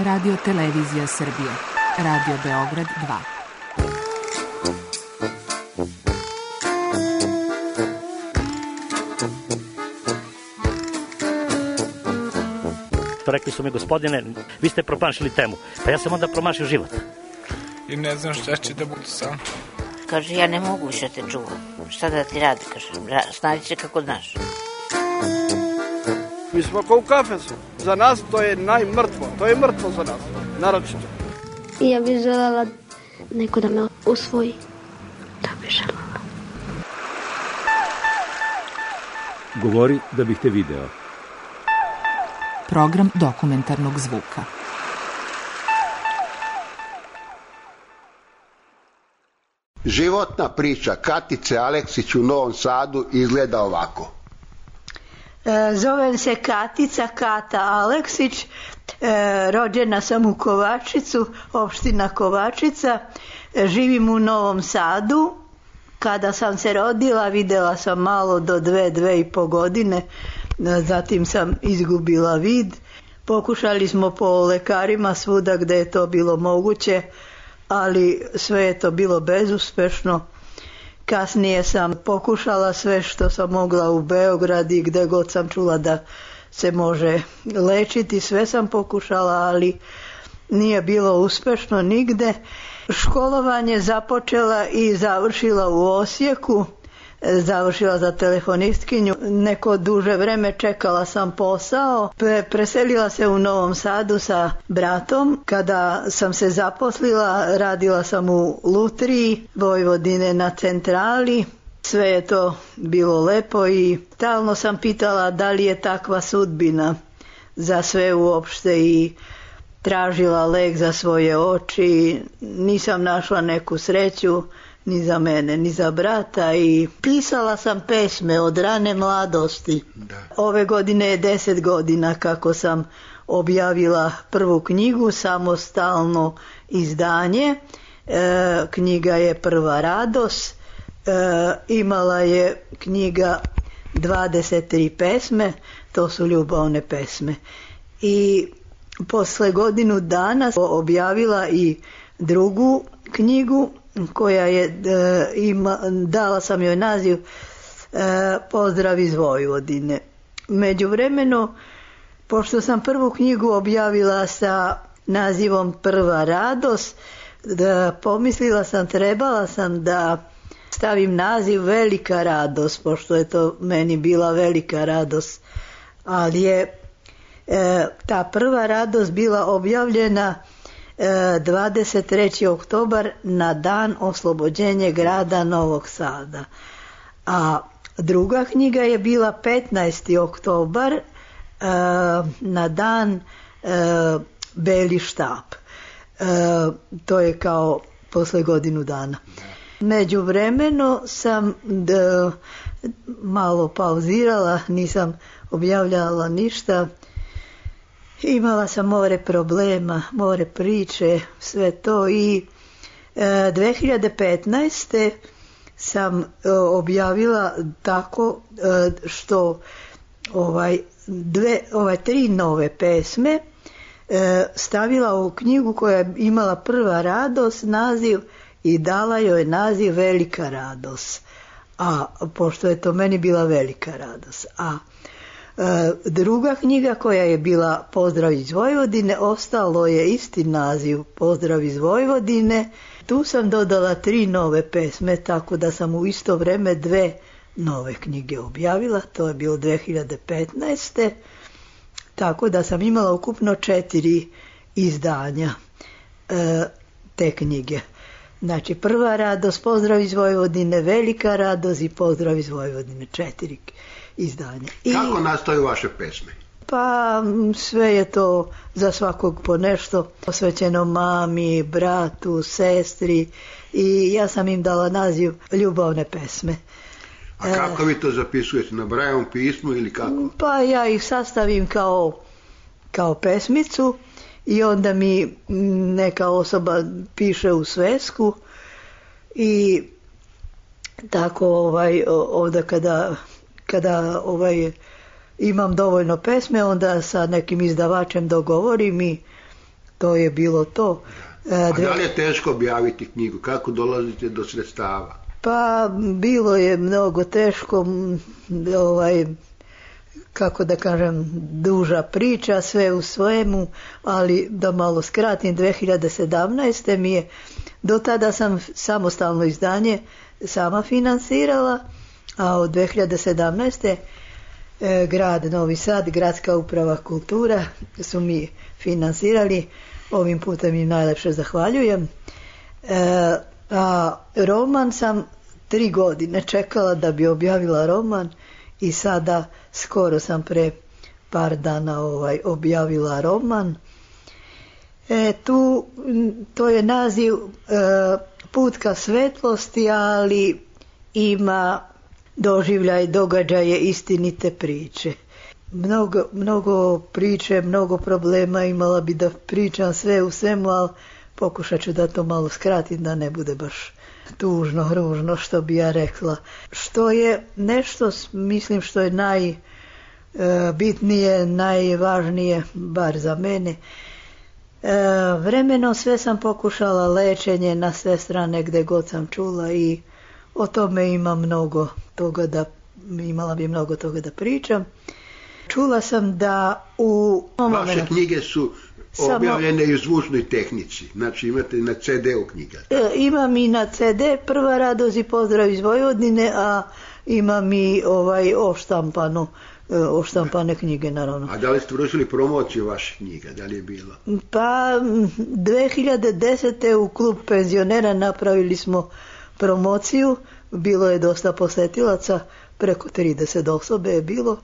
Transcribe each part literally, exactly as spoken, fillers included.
Radio Televizija Srbije. Radio Beograd dva. Rekli su mi, gospodine, vi ste promašili temu. Pa ja sam onda promašio život. I ne znam šta će da budu sam. Kaže, ja ne mogu više te čuvam. Šta da ti radi, kaže, snađi se kako znaš. Mi smo kao u kafesu. Za nas to je najmrtvo. To je mrtvo za nas, naročito. I ja bih želela neko da me usvoji. Da bih želela. Govori da bih te video. Program dokumentarnog zvuka. Životna priča Katice Aleksić u Novom Sadu izgleda ovako. E, zovem se Katica, Kata Aleksić, e, rođena sam u Kovačicu, opština Kovačica, e, živim u Novom Sadu. Kada sam se rodila videla sam malo do dve, dve i po godine, zatim sam izgubila vid. Pokušali smo po lekarima svuda gde je to bilo moguće, ali sve je to bilo bezuspešno. Kasnije sam pokušala sve što sam mogla u Beogradu i gde god sam čula da se može lečiti, sve sam pokušala, ali nije bilo uspešno nigde. Školovanje započela i završila u Osijeku, završila za telefonistkinju. Neko duže vreme čekala sam posao. Pre, preselila se u Novom Sadu sa bratom. Kada sam se zaposlila, radila sam u Lutriji Vojvodine na centrali. Sve je to bilo lepo i stalno sam pitala da li je takva sudbina za sve uopšte i tražila lek za svoje oči. Nisam našla neku sreću ni za mene, ni za brata i pisala sam pesme od rane mladosti. Da. Ove godine je deset godina kako sam objavila prvu knjigu, samostalno izdanje. E, knjiga je Prva radost. E, imala je knjiga dvadeset tri pesme, to su ljubavne pesme. I posle godinu dana objavila i drugu knjigu koja je, e, ima, dala sam joj naziv e, Pozdrav iz Vojvodine. Međuvremeno, pošto sam prvu knjigu objavila sa nazivom Prva radost, da pomislila sam, trebala sam da stavim naziv Velika radost, pošto je to meni bila velika radost, ali je e, ta Prva radost bila objavljena dvadeset trećeg oktobra na dan oslobođenja grada Novog Sada. A druga knjiga je bila petnaesti oktobar na dan Beli štap. To je kao posle godinu dana. Međuvremeno sam d, malo pauzirala, nisam objavljala ništa. Imala sam more problema, more priče, sve to i e, dve hiljade petnaeste. sam e, objavila tako e, što ovaj, dve, ovaj, tri nove pesme e, stavila u knjigu koja je imala Prva radost naziv i dala joj naziv Velika radost. A pošto je to meni bila velika radost. A druga knjiga koja je bila Pozdrav iz Vojvodine, ostalo je isti naziv Pozdrav iz Vojvodine. Tu sam dodala tri nove pesme, tako da sam u isto vreme dve nove knjige objavila. To je bilo dve hiljade petnaeste. Tako da sam imala ukupno četiri izdanja e, te knjige. Znači, Prva radost, Pozdrav iz Vojvodine, Velika radost i Pozdrav iz Vojvodine, četiri izdanja. I, kako nastaju vaše pesme? Pa sve je to za svakog po nešto, posvećeno mami, bratu, sestri i ja sam im dala naziv Ljubavne pesme. A kako vi to zapisujete, na Brajevom pismu ili kako? Pa ja ih sastavim kao, kao pesmicu i onda mi neka osoba piše u svesku i tako ovaj, ovdje kada, kada ovaj, imam dovoljno pesme, onda sa nekim izdavačem dogovorim i to je bilo to. A da li je teško objaviti knjigu? Kako dolazite do sredstava? Pa bilo je mnogo teško, ovaj, kako da kažem, duža priča, sve u svemu, ali da malo skratim, dve hiljade sedamnaeste mi je, do tada sam samostalno izdanje sama finansirala, a od dve hiljade sedamnaeste e, grad Novi Sad, gradska uprava kultura su mi finansirali, ovim putem im najlepše zahvaljujem. E, a roman sam tri godine čekala da bi objavila roman i sada skoro sam pre par dana ovaj, objavila roman. E, tu, to je naziv e, Put ka svetlosti, ali ima doživljaj, događaje, istinite priče. Mnogo, mnogo priče, mnogo problema, imala bi da pričam sve u svemu, ali pokušat ću da to malo skratim, da ne bude baš tužno, ružno, što bi ja rekla. Što je nešto, mislim, što je najbitnije, najvažnije, bar za mene. E, vremeno sve sam pokušala, lečenje na sve strane gde god sam čula, i o tome ima mnogo toga da, imala bi mnogo toga da pričam. Čula sam da u... Vaše knjige su objavljene i u zvučnoj tehnici, znači imate na ce de u knjiga. E, imam i na ce de, Prva radost i pozdrav iz Vojvodine, a imam i ovaj oštampano, oštampane knjige, naravno. A da li ste vršili promociju vaših knjiga, da li je bilo? Pa dve hiljade desete. u klub penzionera napravili smo promociju, bilo je dosta posetilaca, preko trideset osobe je bilo,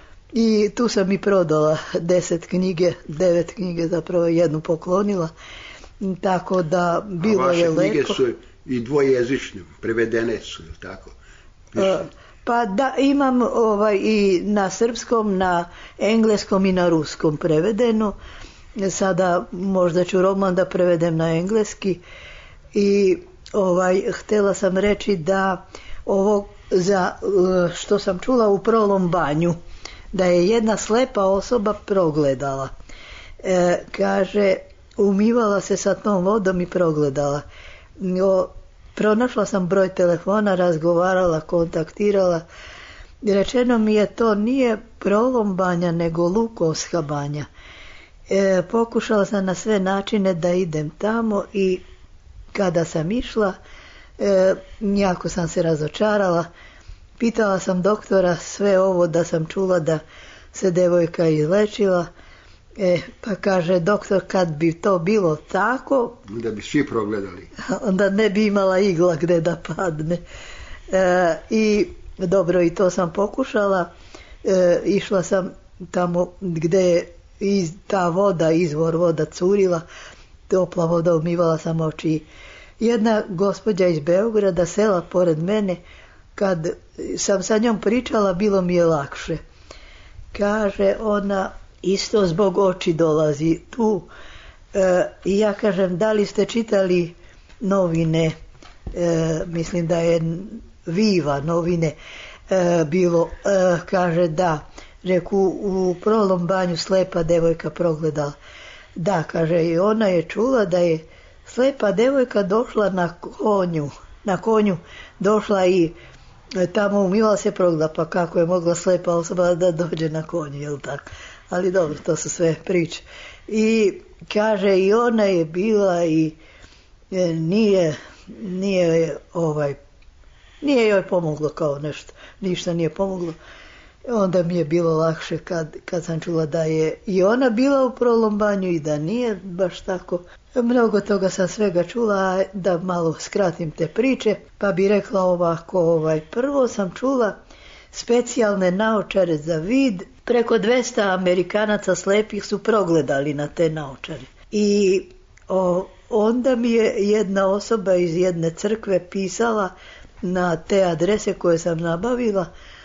i tu sam i prodala deset knjige, devet knjige, zapravo jednu poklonila, tako da bilo je leko. A vaše knjige su i dvojezične, prevedene su, ili tako? Više. Pa da, imam ovaj, i na srpskom, na engleskom i na ruskom prevedeno. Sada možda ću roman da prevedem na engleski. I ovaj, htjela sam reći da ovo za, što sam čula u Prolom banju, da je jedna slepa osoba progledala. E, kaže, umivala se sa tom vodom i progledala. O, pronašla sam broj telefona, razgovarala, kontaktirala. Rečeno mi je to nije Prolom banja, nego Lukovska banja. E, pokušala sam na sve načine da idem tamo i kada sam išla, e, jako sam se razočarala. Pitala sam doktora sve ovo da sam čula da se devojka izlečila. E, pa kaže doktor, kad bi to bilo tako, da bi svi progledali, onda ne bi imala igla gde da padne. E, I dobro, i to sam pokušala. E, išla sam tamo gde je iz, ta voda, izvor voda curila, topla voda, umivala sam oči. Jedna gospođa iz Beograda sela pored mene, kad sam sa njom pričala, bilo mi je lakše. Kaže ona, isto zbog oči dolazi tu. E, I ja kažem, da li ste čitali novine, e, mislim da je Viva novine e, bilo, e, kaže da. Reku, u Prolom banju slepa devojka progledala. Da, kaže, i ona je čula da je slepa devojka došla na konju, na konju došla i tamo umivala se, progledala, pa kako je mogla slepa osoba da dođe na konju, jel tako? Ali dobro, to su sve priče. I kaže, i ona je bila i e, nije, nije ovaj, nije joj pomoglo kao nešto, ništa nije pomoglo. Onda mi je bilo lakše kad, kad sam čula da je i ona bila u Prolom banju i da nije baš tako. Mnogo toga sam svega čula, da malo skratim te priče, pa bi rekla ovako, ovaj, prvo sam čula specijalne naočare za vid, preko dvesta Amerikanaca slepih su progledali na te naočare. I o, onda mi je jedna osoba iz jedne crkve pisala na te adrese koje sam nabavila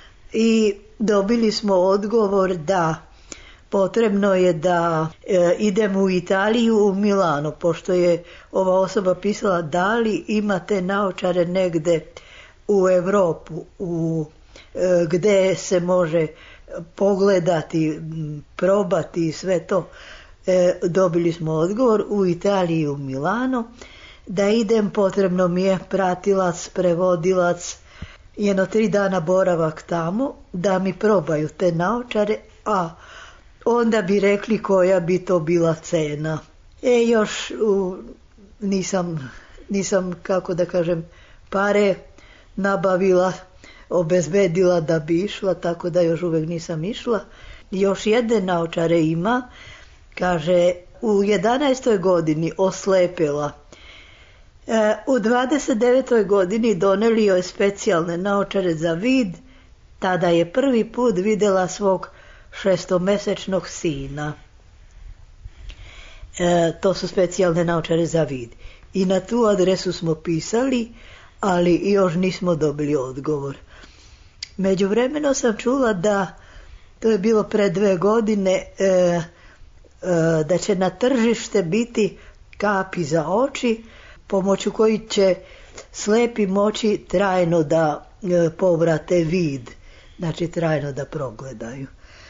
i dobili smo odgovor da potrebno je da e, idemo u Italiju, u Milano, pošto je ova osoba pisala da li ima te naočare negde u Europu, u, e, gde se može pogledati, probati i sve to. e, dobili smo odgovor u Italiji i u Milano da idem, potrebno mi je pratilac, prevodilac, jedno tri dana boravak tamo, da mi probaju te naočare, a onda bi rekli koja bi to bila cena. E, još u, nisam, nisam, kako da kažem, pare nabavila, obezbedila da bi išla, tako da još uvijek nisam išla. Još jedne naočare ima, kaže, u jedanaestoj godini oslepela. E, u dvadeset devetoj godini doneli joj specijalne naočare za vid, tada je prvi put vidjela svog šestomesečnog sina. E, to su specijalne naočare za vid. I na tu adresu smo pisali, ali još nismo dobili odgovor. Međuvremeno sam čula da, to je bilo pre dve godine, e, e, da će na tržište biti kapi za oči, pomoću koji će slepi moći trajno da e, povrate vid, znači trajno da progledaju.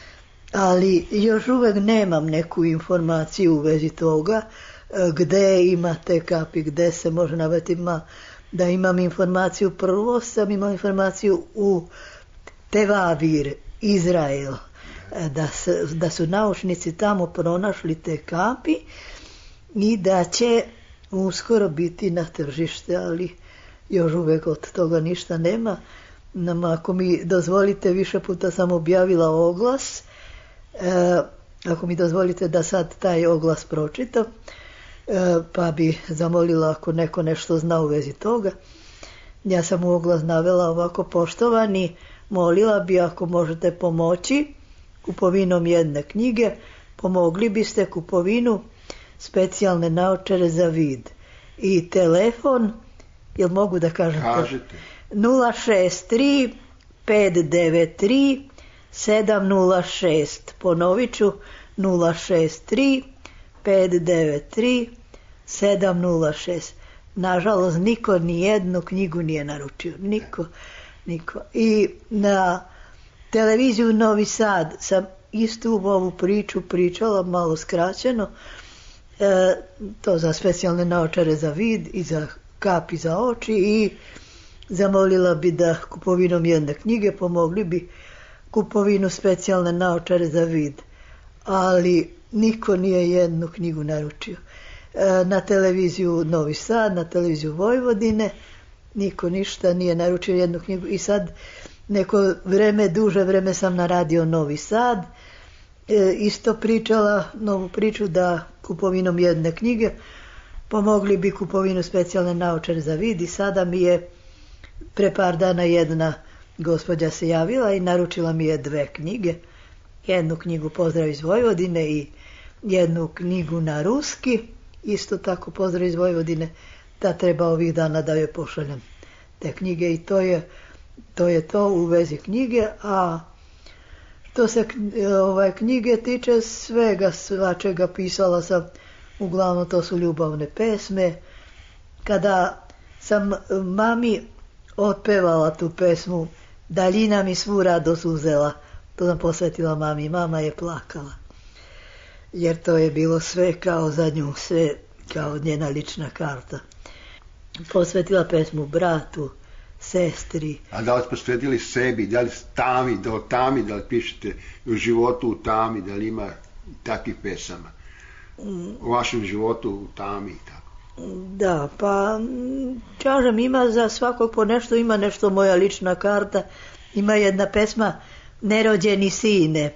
Ali još uvijek nemam neku informaciju u vezi toga, e, gde ima te kapi, gde se može nabaviti. Ima, da imam informaciju, prvo sam imao informaciju u Tel Aviv, Izrael, e, da, se, da su naučnici tamo pronašli te kapi i da će uskoro biti na tržište, ali još uvijek od toga ništa nema. Nam, ako mi dozvolite, više puta sam objavila oglas, e, ako mi dozvolite da sad taj oglas pročitam, e, pa bi zamolila ako neko nešto zna u vezi toga. Ja sam u oglas navela ovako: poštovani, molila bi ako možete pomoći kupovinom jedne knjige, pomogli biste kupovinu specijalne naočare za vid. I telefon, jel mogu da kažem? Kažete. nula šest tri pet devet tri sedam nula šest. Ponovit ću, nula šest tri pet devet tri sedam nula šest. Nažalost, niko ni jednu knjigu nije naručio. Niko, niko. I na televiziju Novi Sad sam istu ovu priču pričala, malo skraćeno, e, to za specijalne naočare za vid i za kapi za oči, i zamolila bi da kupovinom jedne knjige pomogli bi kupovinu specijalne naočare za vid. Ali niko nije jednu knjigu naručio. E, na televiziju Novi Sad, na televiziju Vojvodine, niko ništa nije naručio jednu knjigu. I sad neko vreme, duže vreme sam na radio Novi Sad, e, isto pričala novu priču da kupovinom jedne knjige pomogli bi kupovinu specijalne naočare za vid. I sada mi je pre par dana jedna gospođa se javila i naručila mi je dve knjige. Jednu knjigu Pozdrav iz Vojvodine i jednu knjigu na ruski, isto tako Pozdrav iz Vojvodine, da treba ovih dana da joj pošaljem te knjige. I to je to, je to u vezi knjige. A što se ovaj, knjige tiče, svega svačega pisala sam, uglavnom to su ljubavne pesme. Kada sam mami otpevala tu pesmu Daljina mi svu radost uzela, to sam posvetila mami. Mama je plakala, jer to je bilo sve kao za nju, sve kao njena lična karta. Posvetila pesmu bratu, sestri. A da li ste posvetili sebi, da li tami, da li tami, da li pišete u životu u tami, da li ima takvih pesama u vašem životu u tami i tako? Da, pa kažem, ima za svakog po nešto, ima nešto moja lična karta. Ima jedna pesma Nerođeni sine.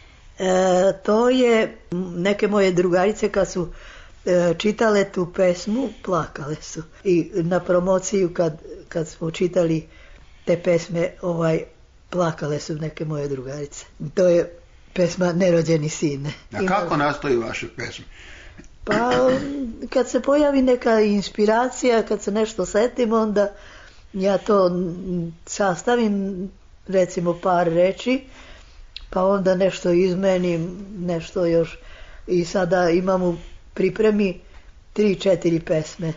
E, to je neke moje drugarice kad su e, čitale tu pesmu, plakale su. I na promociju kad, kad smo čitali te pesme, ovaj, plakale su neke moje drugarice. To je pesma Nerođeni sine. A kako nastaju vaše pesme? Pa kad se pojavi neka inspiracija, kad se nešto setim, onda ja to sastavim, recimo par reči, pa onda nešto izmenim, nešto još. I sada imam u pripremi tri, četiri pesme.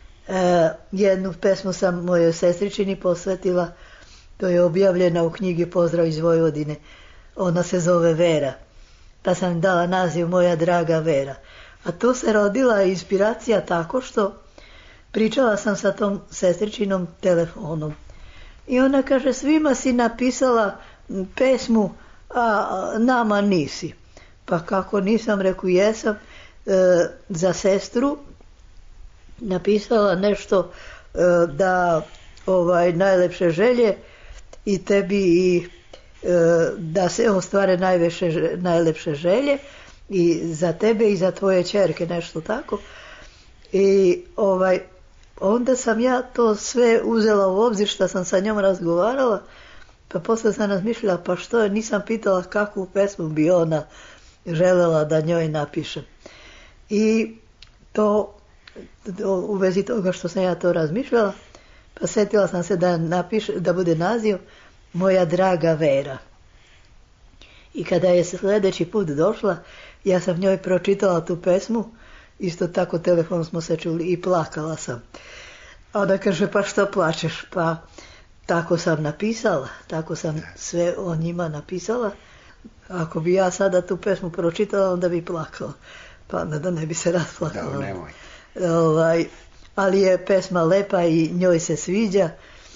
E, jednu pesmu sam mojoj sestričini posvetila, to je objavljena u knjigi Pozdrav iz Vojvodine. Ona se zove Vera. pa sam im dala naziv Moja draga Vera. A tu se rodila inspiracija tako što pričala sam sa tom sestričinom telefonom. I ona kaže, svima si napisala pesmu, a nama nisi. Pa kako nisam, reku jesam, e, za sestru napisala nešto e, da ovaj najlepše želje i tebi i e, da se ostvare najveće, najlepše želje i za tebe i za tvoje ćerke, nešto tako. I ovaj onda sam ja to sve uzela u obzir što sam sa njom razgovarala, pa poslije sam razmišljala, pa što je, nisam pitala kakvu pesmu bi ona želela da njoj napišem. I to, u vezi toga što sam ja to razmišljala, pa sjetila sam se da, napiše, da bude naziv Moja draga Vera. I kada je sljedeći put došla, ja sam njoj pročitala tu pesmu, isto tako telefon smo se čuli i plakala sam. A ona kaže, pa što plačeš? Pa tako sam napisala, tako sam sve o njima napisala. Ako bi ja sada tu pesmu pročitala, onda bi plakala. Pa da ne bi se rasplakala. Da, nemoj. Ovaj, ali je pesma lepa i njoj se sviđa.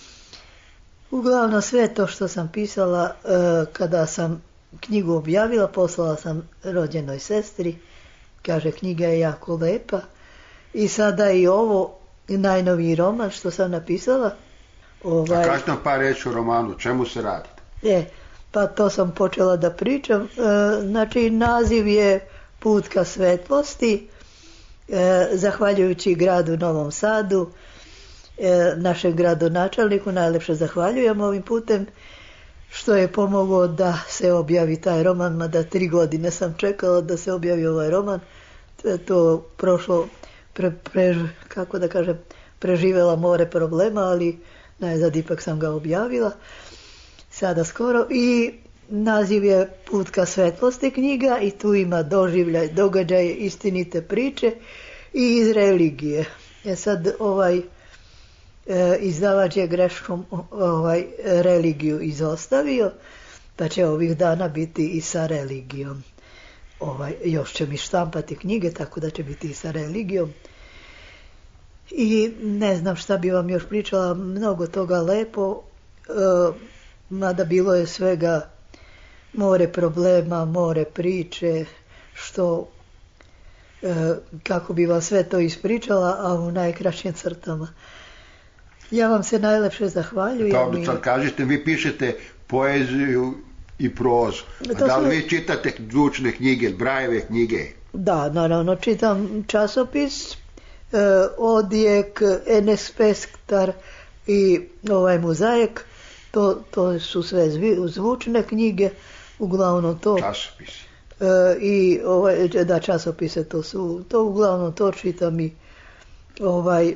Uglavnom sve to što sam pisala, kada sam knjigu objavila, poslala sam rođenoj sestri. Kaže, knjiga je jako lepa. I sada i ovo, najnoviji roman što sam napisala. Ovaj, A kaži nam par reći o romanu, čemu se radi? Je, pa to sam počela da pričam. E, znači, naziv je Put ka svetlosti. E, zahvaljujući gradu Novom Sadu, e, našem gradonačelniku, najlepše zahvaljujem ovim putem, što je pomogao da se objavi taj roman, mada tri godine sam čekala da se objavi ovaj roman. To prošlo, pre, pre, kako da kažem, preživjela more problema, ali najzad ipak sam ga objavila, sada skoro. I naziv je Put ka svetlosti knjiga i tu ima doživljaj, događaje, istinite priče i iz religije. Je sad ovaj e, izdavač je greškom ovaj religiju izostavio, pa će ovih dana biti i sa religijom. Ovaj, još će mi štampati knjige, tako da će biti i sa religijom. I ne znam šta bi vam još pričala, mnogo toga lepo, e, mada bilo je svega more problema, more priče, što, e, kako bi vam sve to ispričala, a u najkraćim crtama. Ja vam se najlepše zahvaljujem. Dobro, sad kažete, vi pišete poeziju i prozu. A To da li su- vi čitate zvučne knjige, Brajeve knjige? Da, naravno, čitam časopis, e, Odjek, Enes Pesktar i ovaj Mozaik. To, to su sve zvi- zvučne knjige, uglavnom to. Časopis. E, I ovaj, da, časopise to su, to uglavnom to čitam i ovaj,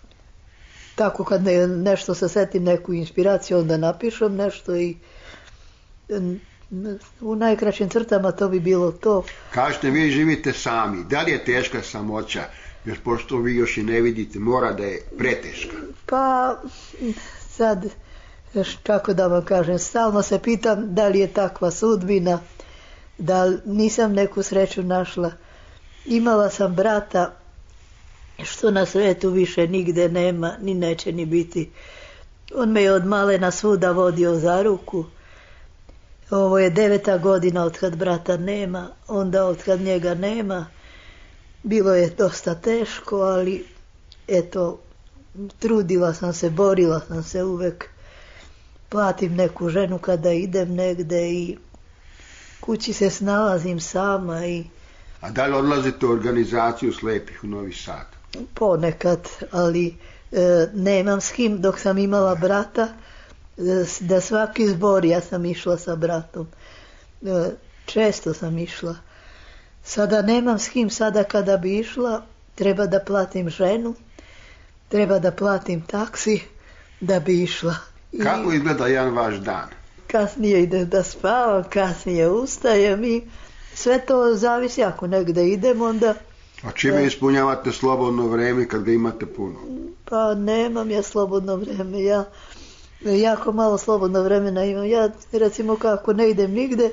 tako kad ne, nešto se setim, neku inspiraciju, onda napišem nešto i n- n- u najkraćim crtama to bi bilo to. Kažete, vi živite sami. Da li je teška samoća? Jer pošto vi još i ne vidite, mora da je preteška. Pa sad, još kako da vam kažem, stalno se pitam da li je takva sudbina, da li nisam neku sreću našla. Imala sam brata, što na svetu više nigde nema, ni neće ni biti. On me je od malena svuda vodio za ruku. Ovo je deveta godina od kad brata nema, onda od kad njega nema. Bilo je dosta teško, ali eto, trudila sam se, borila sam se uvek. Platim neku ženu kada idem negde i kući se snalazim sama i A da li odlazite u organizaciju slepih u Novi Sad? ponekad, ali e, nemam s kim. Dok sam imala brata, e, da svaki zbor ja sam išla sa bratom. E, često sam išla. Sada nemam s kim, sada kada bi išla, treba da platim ženu, treba da platim taksi da bi išla. I Kako izgleda jedan vaš dan? kasnije idem da spavam, kasnije ustajem i sve to zavisi, ako negde idem, onda A čime ispunjavate slobodno vreme kad ga imate puno? pa nemam ja slobodno vreme, ja jako malo slobodno vremena imam. Ja recimo kako ne idem nigde,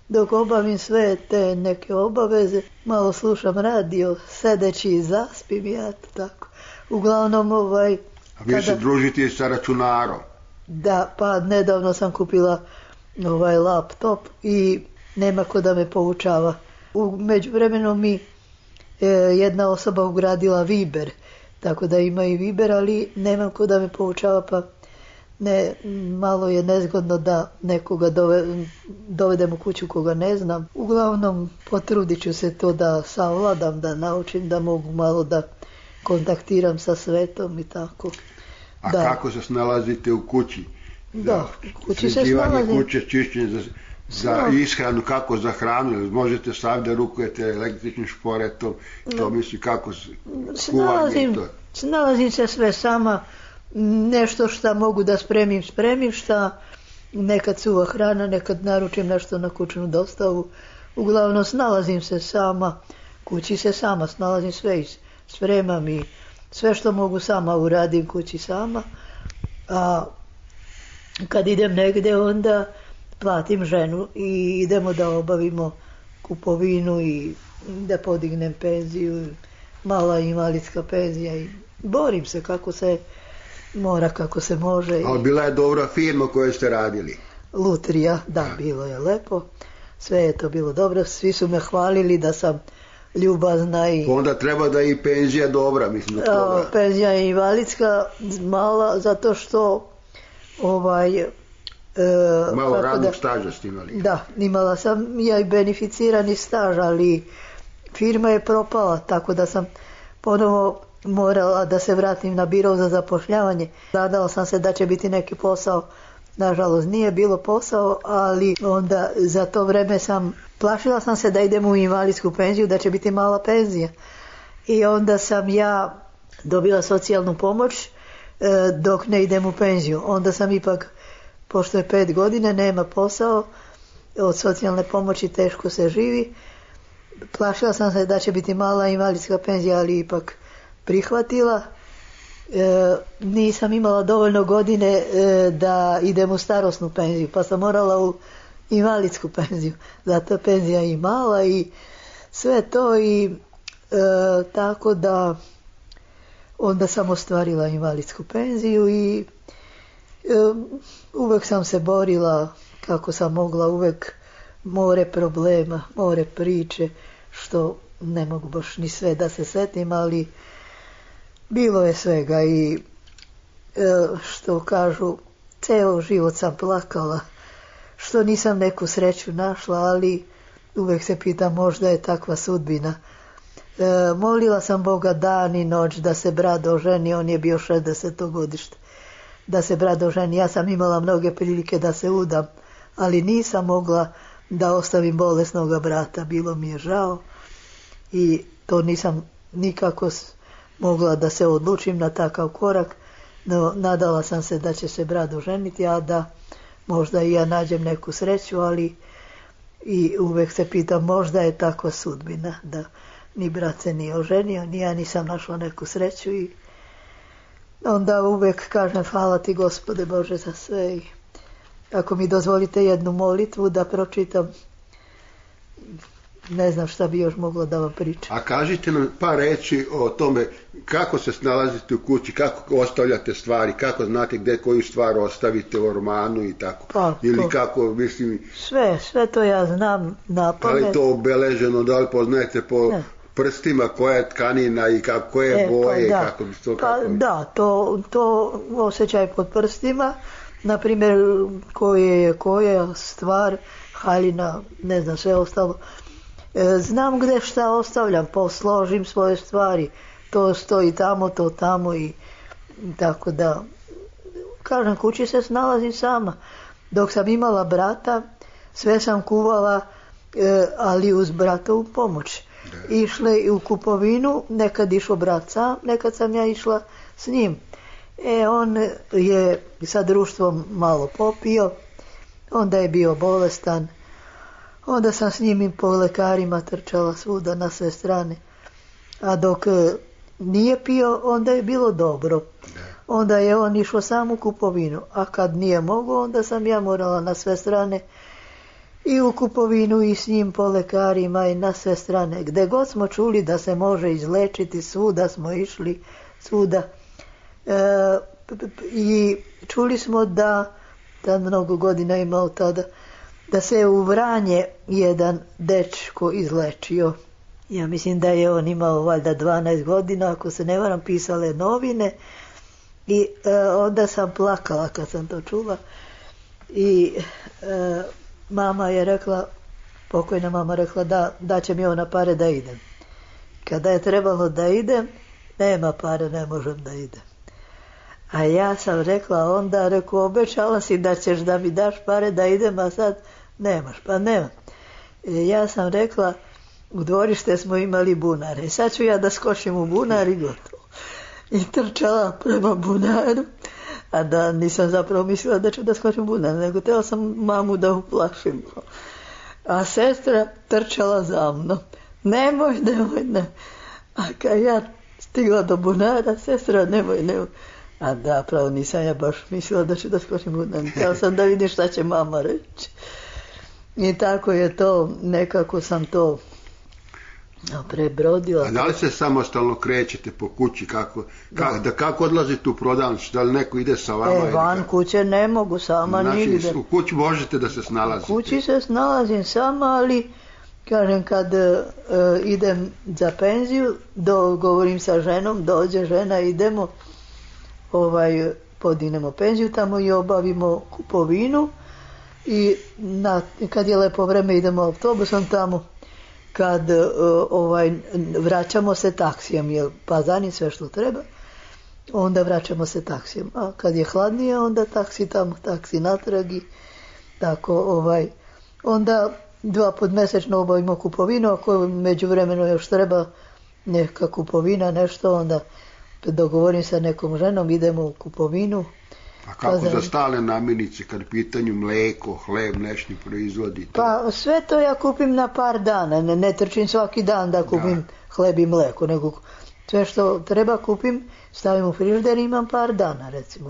dok obavim sve te neke obaveze, malo slušam radio, sedeći i zaspim ja tako. Uglavnom ovaj... A vi se družite sa računarom? Da, pa nedavno sam kupila ovaj laptop i nema ko da me poučava. U međuvremenu mi e, jedna osoba ugradila Viber, tako da ima i Viber, ali nemam ko da me poučava, pa ne, malo je nezgodno da nekoga dove, dovedem u kuću koga ne znam. Uglavnom potrudit ću se to da savladam, da naučim, da mogu malo da kontaktiram sa svetom i tako. A da. Kako se snalazite u kući? Da, u kući se snalazim. Kuće, čišćenje za, za ishranu, kako za hranu, možete sam da rukujete električnim šporetom, to misli kako snalazim, to. Snalazim se sve sama, nešto šta mogu da spremim, spremim, šta nekad suva hrana, nekad naručim nešto na kućnu dostavu. Uglavnom snalazim se sama, kući se sama, snalazim sve, spremam i sve što mogu sama uradim kući sama. A kad idem negdje onda platim ženu i idemo da obavimo kupovinu i da podignem penziju, mala invalidska penzija i borim se kako se mora, kako se može. Ali bila je dobra firma koju ste radili? Lutrija, da, bilo je lepo. Sve je to bilo dobro, svi su me hvalili da sam ljubazna i... Onda treba da je i penzija dobra, mislim. A, penzija je invalidska, mala, zato što ovaj... E, malo radnog da, staža ste imali. Da, imala sam ja i beneficirani staž, ali firma je propala, tako da sam ponovo morala da se vratim na biro za zapošljavanje. Nadala sam se da će biti neki posao. Nažalost nije bilo posao, ali onda za to vreme sam plašila sam se da idem u invalidsku penziju, da će biti mala penzija. I onda sam ja dobila socijalnu pomoć e, dok ne idem u penziju. Onda sam ipak, pošto je pet godine, nema posao, od socijalne pomoći teško se živi. Plašila sam se da će biti mala invalidska penzija, ali ipak prihvatila. E, nisam imala dovoljno godine e, da idem u starosnu penziju, pa sam morala u invalidsku penziju. Zato penzija je i mala i sve to i e, tako da onda sam ostvarila invalidsku penziju i e, uvek sam se borila kako sam mogla, uvek more problema, more priče, što ne mogu baš ni sve da se setim, ali bilo je svega i e, što kažu, ceo život sam plakala, što nisam neku sreću našla, ali uvek se pitam, možda je takva sudbina. E, molila sam Boga dan i noć da se brat oženi, on je bio šezdeseto godište, da se brat oženi. Ja sam imala mnoge prilike da se udam, ali nisam mogla da ostavim bolesnog brata, bilo mi je žao i to nisam nikako mogla da se odlučim na takav korak, no nadala sam se da će se brat oženiti, a da možda i ja nađem neku sreću, ali i uvek se pitam, možda je takva sudbina, da ni brat se nije oženio, ni ja nisam našla neku sreću i onda uvek kažem, hvala ti Gospode Bože za sve i ako mi dozvolite jednu molitvu da pročitam, ne znam šta bi još mogla da vam pričam. A kažite nam par reći o tome kako se snalazite u kući, kako ostavljate stvari, kako znate gdje koju stvar ostavite u ormanu i tako. Pa, ili to, kako, mislim... Sve, sve to ja znam na pamet. Da li to obeleženo, da li poznajete po ne. prstima koja je tkanina i kako, koje e, boje, pa, da. kako bi to... Pa, kako... Da, to, to osjećaj pod prstima, na primjer koje je koja stvar, haljina, ne znam, sve ostalo. Znam gdje šta ostavljam, posložim svoje stvari, to stoji tamo, to tamo i tako da, kažem, kući se snalazim sama. Dok sam imala brata, sve sam kuvala, ali uz bratovu pomoć. Išle u kupovinu, nekad išao brat sam, nekad sam ja išla s njim. E, on je sa društvom malo popio, onda je bio bolestan. Onda sam s njim po lekarima trčala svuda na sve strane. A dok nije pio, onda je bilo dobro. Onda je on išao sam u kupovinu. A kad nije mogao, onda sam ja morala na sve strane i u kupovinu i s njim po lekarima i na sve strane. Gde god smo čuli da se može izlečiti, svuda smo išli, svuda. E, I čuli smo da, da mnogo godina imao tada, da se u Vranje jedan dečko izlečio. Ja mislim da je on imao valjda dvanaest godina, ako se ne varam, pisale novine. I e, onda sam plakala kad sam to čula. I e, mama je rekla, pokojna mama rekla da, da će mi ona pare da idem. Kada je trebalo da idem, nema pare, ne možem da idem. A ja sam rekla onda, reku, obećala si da ćeš da mi daš pare da idem, a sad nemaš, pa nema. E, ja sam rekla, u dvorište smo imali bunare, sad ću ja da skočim u bunar i gotovo. I trčala prema bunaru, a da nisam zapravo mislila da ću da skočim u bunar, nego tela sam mamu da uplašim. A sestra trčala za mnom. Nemoj, nemoj, nemoj. A kad ja stigla do bunara, sestra, nemoj, nemoj. A da, pravo nisam ja baš mislila da ću da skočim u bunar. Htjela sam da vidim šta će mama reći. I tako je to, nekako sam to prebrodila. A da li se samostalno krećete po kući, kako, kako, da kako odlazite u prodavnicu, da li neko ide sa vama? E, van kuće ne mogu sama, znači, nigde. U kući možete da se snalazite? U kući se snalazim sama, ali kažem kad uh, idem za penziju, dogovorim sa ženom, dođe žena, idemo, ovaj, podignemo penziju tamo i obavimo kupovinu i na, kad je lepo vreme idemo autobusom tamo. Kad uh, ovaj, vraćamo se taksijem, jer Pazanin sve što treba, onda vraćamo se taksijem. A kad je hladnije, onda taksi tamo, taksi natrag i tako, ovaj, onda dva put mjesečno obavimo kupovinu, ako međuvremeno još treba neka kupovina, nešto, onda dogovorim sa nekom ženom, idemo u kupovinu. A kako za stale namirnice, kad pitanju mleko, hleb, nešto proizvodite? Pa sve to ja kupim na par dana, ne, ne trčim svaki dan da kupim da. Hleb i mleko, nego sve što treba kupim, stavim u frižider i imam par dana, recimo.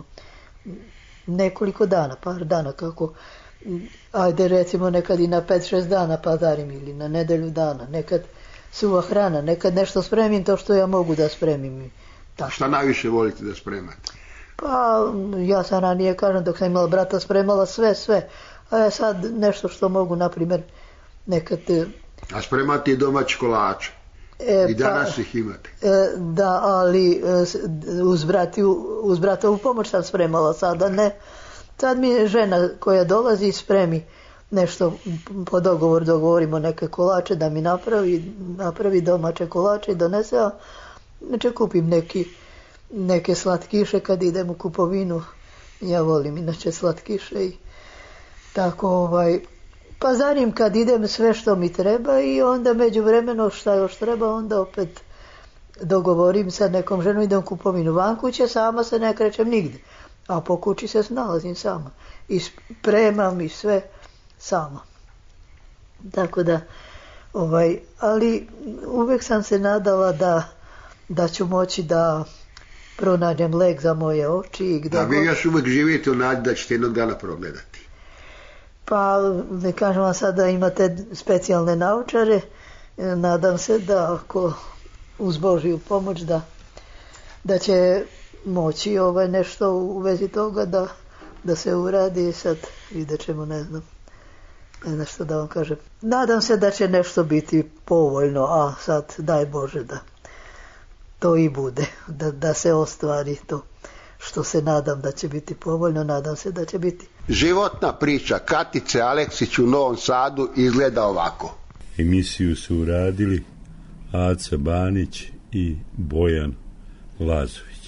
Nekoliko dana, par dana, kako, ajde recimo nekad i na pet šest dana pazarim ili na nedelju dana, nekad suva hrana, nekad nešto spremim to što ja mogu da spremim. Tako. Šta najviše volite da spremate? Pa ja sam ranije, kažem, dok sam imala brata, spremala sve, sve. A ja sad nešto što mogu, na primjer, nekad... A spremate i domaći kolače? E, I danas pa, ih imate? E, da, ali uz, brati, uz bratovu pomoć sam spremala, sada ne. Sad mi je žena koja dolazi i spremi nešto po dogovor, dogovorimo neke kolače da mi napravi, napravi domaće kolače i donese, a neče kupim neki... neke slatkiše kad idem u kupovinu, ja volim inače slatkiše i tako, ovaj, pazarim kad idem sve što mi treba i onda međuvremeno šta još treba, onda opet dogovorim sa nekom ženom, idem u kupovinu. Van kuće sama se ne krećem nigde, a po kući se snalazim sama i spremam i sve sama. Tako da, ovaj, ali uvijek sam se nadala da, da ću moći da pronađem lek za moje oči. I gdje a vi još uvijek živite u nadi da ćete jednog dana progledati? Pa ne kažem vam sad da imate specijalne naučare. Nadam se da ako uz Božju pomoć da, da će moći ovaj nešto u vezi toga da, da se uradi. Sad vidjet ćemo, ne znam, ne znam što da vam kažem. Nadam se da će nešto biti povoljno, a sad daj Bože da to i bude, da, da se ostvari to što se nadam da će biti povoljno, nadam se da će biti. Životna priča Katice Aleksić u Novom Sadu izgleda ovako. Emisiju su uradili Aca Banić i Bojan Lazović.